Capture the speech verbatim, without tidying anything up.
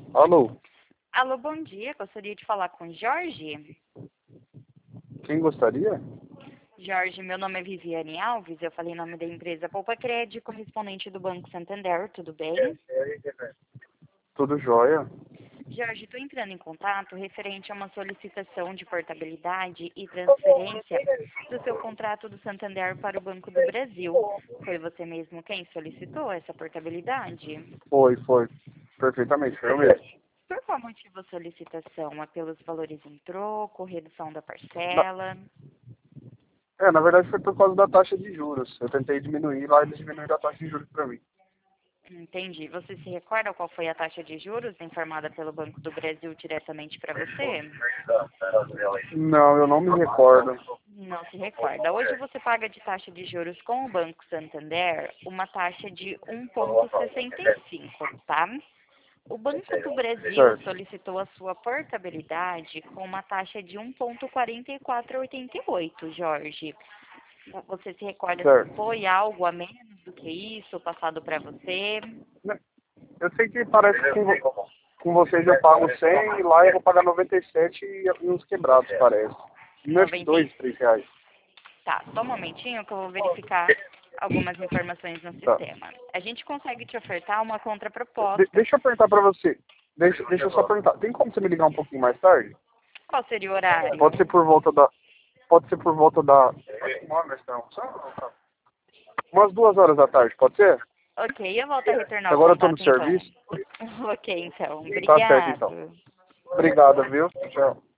Alô, Alô, bom dia. Gostaria de falar com Jorge. quem gostaria? Jorge, meu nome é Viviane Alves. Eu falei em nome da empresa Poupa Crédito, correspondente do Banco Santander. Tudo bem? Tudo jóia? Jorge, estou entrando em contato referente a uma solicitação de portabilidade e transferência do seu contrato do Santander para o Banco do Brasil. Foi você mesmo quem solicitou essa portabilidade? Foi, foi. Perfeitamente, foi eu mesmo. Por qual motivo a solicitação? É pelos valores em troco, redução da Na- parcela? é, na verdade foi por causa da taxa de juros. Eu tentei diminuir lá, eles diminuíram a taxa de juros para mim. Entendi. Você se recorda qual foi a taxa de juros informada pelo Banco do Brasil diretamente para você? Não, eu não me recordo. Não se recorda. Hoje você paga de taxa de juros com o Banco Santander uma taxa de um vírgula sessenta e cinco, tá? O Banco do Brasil Certo, solicitou a sua portabilidade com uma taxa de um vírgula quarenta e quatro oitenta e oito, Jorge. Você se recorda se certo. foi algo a menos do que isso passado para você? Eu sei que parece que com, vo- com vocês eu pago cem e lá eu vou pagar noventa e sete e e uns quebrados, parece. Não, acho que noventa dois, três reais. Tá, só um momentinho que eu vou verificar algumas informações no Tá. sistema. A gente consegue te ofertar uma De- contraproposta. deixa eu perguntar pra você. Deixa, deixa eu só perguntar. Tem como você me ligar um pouquinho mais tarde? Qual seria o horário? Pode ser por volta da. Pode ser por volta da. Umas duas horas da tarde, pode ser? Ok, eu volto a retornar o Agora eu tô no contato então. serviço. Ok, então. Tá certo, então. Obrigado. Obrigado, viu? Tchau.